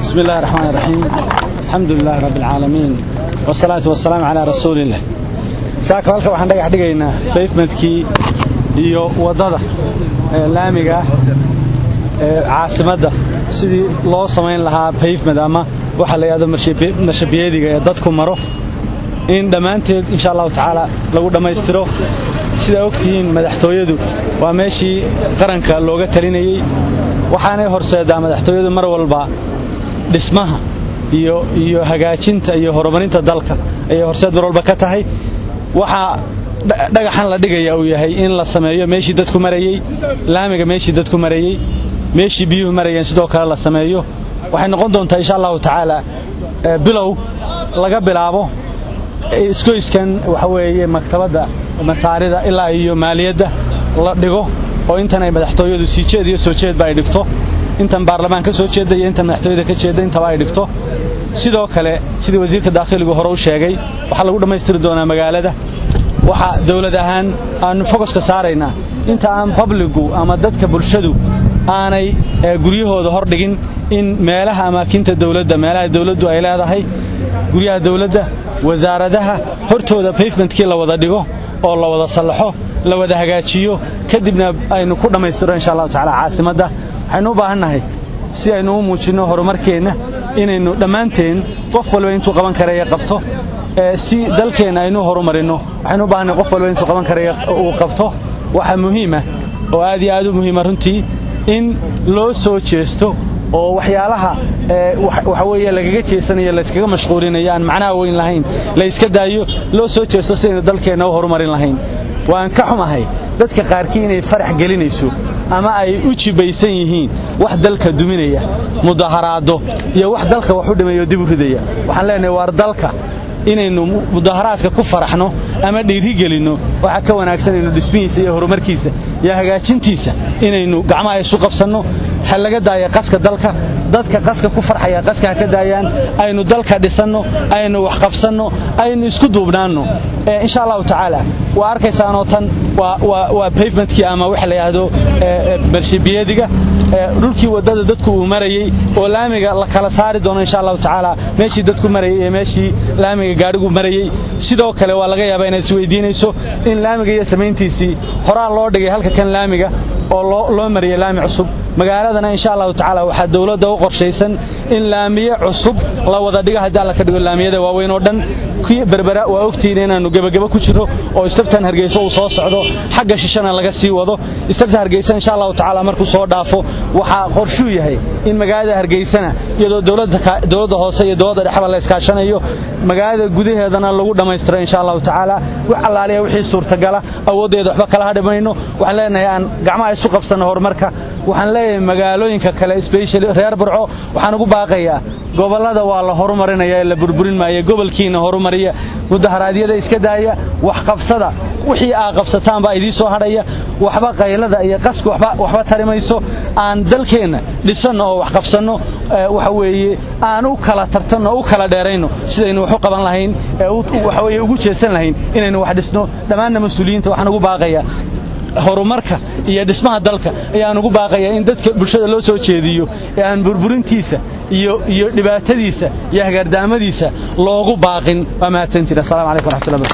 بسم الله الرحمن الرحيم. الحمد لله رب العالمين والصلاة والسلام على رسول الله. ساكو halka waxaan dhagax dhigaynaa pavement-kii iyo wadada laamiga caasimadda sidii loo sameyn lahaa pavement ama waxa la yiraahdo marshabiyeediga ee dadku maro in dhamaanteed insha Allah taala lagu dhameystiro. sida ogtiin madaxtooyadu waa meeshii qaranka looga talinayay waxaanay horseedaa madaxtooyadu mar walba dhismaha iyo hagaajinta iyo horumarinta dalka ay horseed mar walba ka tahay. waxa dhagaxan la dhigaya uu yahay in la sameeyo meeshii dadku marayay laamiga meeshii dadku marayay meeshii biyuhu marayeen sidoo kale la sameeyo. waxay noqon doontaa insha Allah taala bilow laga bilaabo isgoyskan waxa weeye maktabada masaarida ilaa iyo maaliyadda la dhigo oo intan ay madaxtooyadu sii jeediyo soo jeed bay dhigto intan baarlamaanka soo jeeday intan madaxtooyada ka jeeday inta ay dhigto. sidoo kale sidii wasiirka daaqiligu hore u sheegay waxa lagu dhameystiri doonaa magaalada. waxa dawlad ahaan aan focus ka saarayna inta aan publicu ama dadka bulshadu aanay guryahooda hor dhigin in meelaha amaakinta dawladda meelaha dawladdu ay leedahay guryaha dawladda wasaaradaha hortooda pavement-kii la wada dhigo oo la wada salaxo la wada hagaajiyo kadibna aynu ku dhameystiro insha Allah taala caasimadda. waxaynu u baahannahay si aynu u muujino horumarkeena inaynu dhamaanteen qof walba intuu qaban kareeyo qabto si dalkeena aynu horumarino. waxaynu u baahannahay qof walba intuu qaban kareeyo uu qabto. waxa muhiim ah oo aad u muhiim ah runtii in loo soo jeesto oo waxyaalaha waxa weeye lagaga jeesanayo la iskaga mashquulinayo aan macnaha weyn lahayn la iska daayo loo soo jeesto si aynu dalkeena u horumarin lahayn. waan ka xumahay dadka qaarkii inay farax gelinayso ama ay u jibaysan yihiin wax dalka duminaya mudaharaado iyo wax dalka wax u dhimayo dib u ridaya. waxaan leenahay war dalka inaynu mudaharaadka ku faraxno ama dhiiri gelino waxa ka wanaagsan inaynu dhismihiisa iyo horumarkiisa iyo hagaajintiisa inaynu gacmaha isu qabsanno. hal laga daayo qaska dalka dadka qaska ku farxaya qaska ka daayaan aynu dalka dhisanno aynu wax qabsanno aynu isku duubnaano insha Allah taala. waa arkaysaan oo tan waa pavement-kii ama waxa la yiraahdo marshabiyeediga dhulkii wadada dadku u marayay oo laamiga la kala saari doono insha Allah taala meeshii dadku marayay ee meeshii laamiga gaarigu marayay. sidoo kale waa laga yaabaa inaad isweydiinayso in laamiga iyo sameyntiisii horaa loo dhigay halka kan laamiga oo loo mariyay laami cusub magaaladana insha Allah taala waxa dawladda u qorshaysan in laamiye cusub la wada dhigo hadda la ka dhigo laamiyada waaweyn oo dhan kii berbera waa ogtiin inaanu gabagaba ku jiro oo istabtan Hargeysa uu soo socdo xagga shishana laga sii wado. istabtan Hargeysa insha Allah taala markuu soo dhaafo waxa qorshu yahay in magaalada Hargeysana iyadoo dawladda hoose iyo dawladda dhexe la iska shanayo magaalada gudaheedana lagu dhameystiro insha Allah taala. wax allaaliya wixii suurtagala awoodeeda waxba kala hadhamayno. waxaan leenahay aan gacmaha isu qabsano horumarka. waxaan leeyahay magaalooyinka kale especially reer Burco waxaan ugu baaqayaa gobolada waa la horumarinayaa la burburin maayo gobolkiina horumariya mudaharaadyada iska daaya wax qabsada wixii aad qabsataan baa idin soo hadhaya waxba qaylada iyo qasku waxba tarimayso aan dalkeena dhisano oo wax qabsano waxa weeye aan u kala tartano u kala dheerayno sidaynu wax u qaban lahayn waxa weeye ugu jeesan lahayn inaynu wax dhisno. dhammaan mas'uuliyiinta waxaan ugu baaqayaa horumarka iyo dhismaha dalka ayaan ugu baaqayaa in dadka bulshada loo soo jeediyo ee aan burburintiisa iyo dhibaatadiisa iyo hagaardaamadiisa loogu baaqin. waa mahadsantihiin. Assalaamu calaykum wa rahmatullahi.